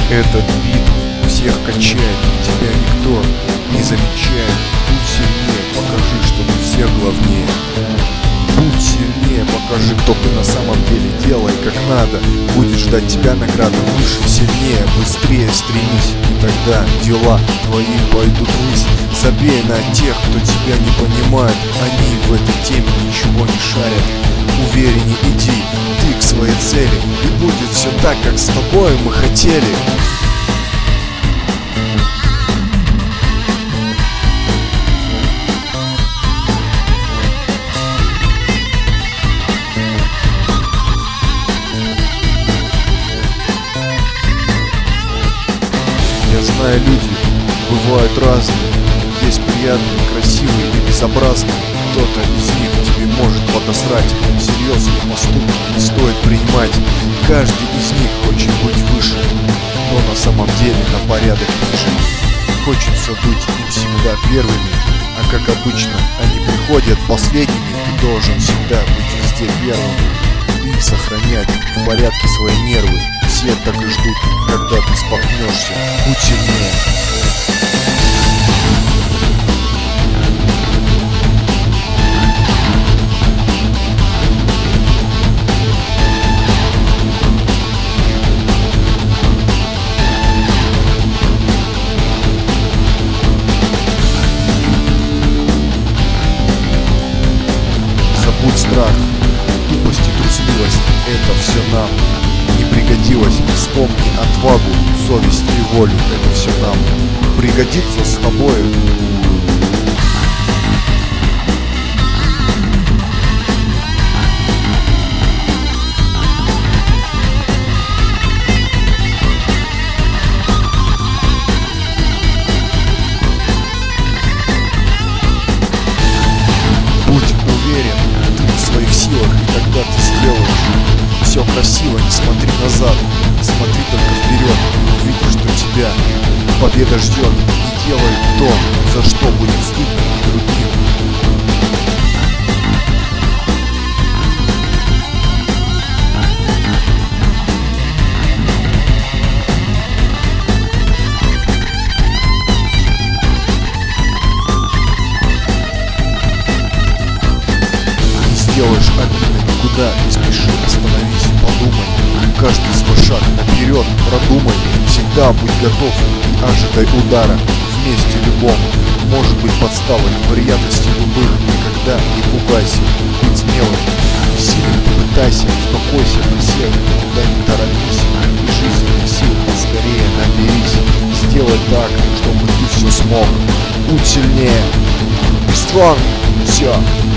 Этот бит всех качает, тебя никто не замечает. Будь сильнее, покажи, что ты всех главнее. Будь сильнее, покажи, кто ты на самом деле. Делай как надо, будет ждать тебя награда. Выше, сильнее, быстрее стремись, и тогда дела твои пойдут ввысь. Забей на тех, кто тебя не понимает, они в этой теме ничего не шарят. Увереннее иди ты к своей цели, и будет все так, как с тобой мы хотели. Я знаю, люди бывают разные, есть приятные, красивые и безобразные. Кто-то из них тебе может подосрать, серьезные поступки не стоит принимать. Каждый из них хочет быть выше, но на самом деле на порядок ниже. Хочется быть им всегда первыми, а как обычно они приходят последними. Ты должен всегда быть везде первым и сохранять в порядке свои нервы. Все так и ждут, когда ты споткнешься. Будь сильнее. Забудь страх, тупость и трусливость, это все нам не пригодилось. Вспомни отвагу, совесть и волю, это все нам пригодится с тобою. Будь уверен ты в своих силах, и тогда ты сделаешь все красиво. Не смотри назад, смотри только вперед, увидишь, что тебя победа ждет. Не делай то, за что будет стыдно и другим. Делаешь обидно, никуда не спеши, остановись, подумай. Каждый свой шаг наперед продумай. Всегда будь готов и ожидай удара. Вместе любом может быть подстава, неприятностей любых. Никогда не пугайся, будь смелым, сильным пытайся, успокойся, присев, никуда не торопись. И жизненных сил поскорее наберись. Сделай так, чтобы ты все смог. Будь сильнее. Be strong. Все.